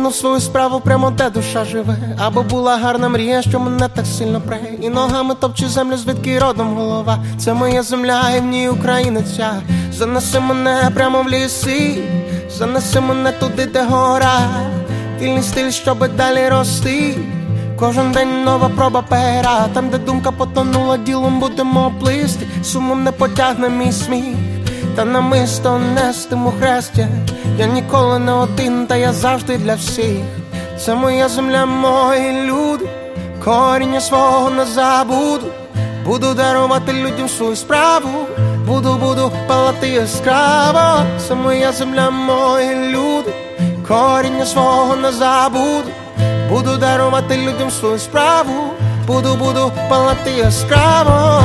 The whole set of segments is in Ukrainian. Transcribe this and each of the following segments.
кинув свою справу прямо де душа живе, аби була гарна мрія, що мене так сильно пре. І ногами топче землю, звідки родом голова. Це моя земля, і в ній Україна ця. Занеси мене прямо в ліси, занеси мене туди, де гора. Вільний стиль, щоби далі рости. Кожен день нова проба пера. Там, де думка потонула, ділом будемо плисти. Сумом не потягне мій сміх, та намисто нестиму хрестя. Я ніколи не один, та я завжди для всіх. Це моя земля, мої люди, коріння свого не забуду. Буду дарувати людям свою справу, буду палати яскраво. Це моя земля, мої люди, коріння свого не забуду. Буду дарувати людям свою справу, буду палати яскраво.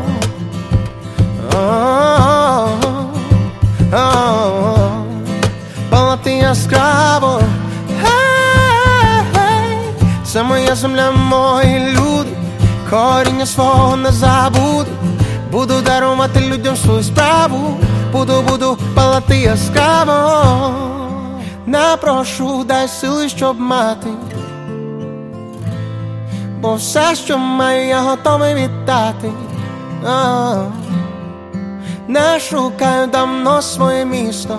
Палати яскраво. Це моя земля, мої люди, коріння свого не забуду. Буду дарувати людям свою справу, буду палати яскраво. Напрошу, дай сили, щоб мати, бо все, що маю, я готовий віддати. Не шукаю давно своє місто,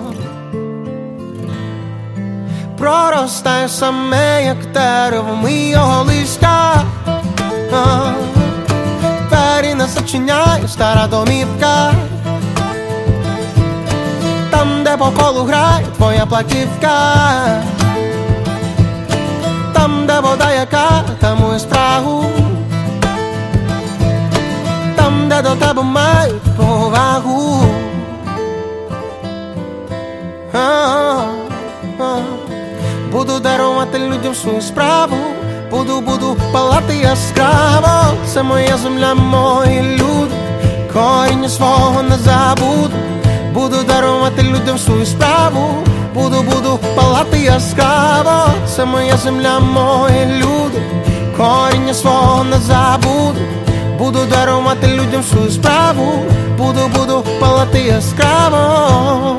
проростаю саме, як дерево, ми його листя. Двері не зачиняє стара домівка, там, де по колу грає твоя платівка. Там, де вода яка, тамує спрагу. Там, де до тебе мають повагу. Буду дарувати людям свою справу, буду палати яскраво. Це моя земля, мої люди, коріння свого не забуду. Буду дарувати людям свою справу, буду палати яскраво. Це моя земля, мої люди, коріння свого не забуду. Буду дарувати людям свою справу, буду палати яскраво.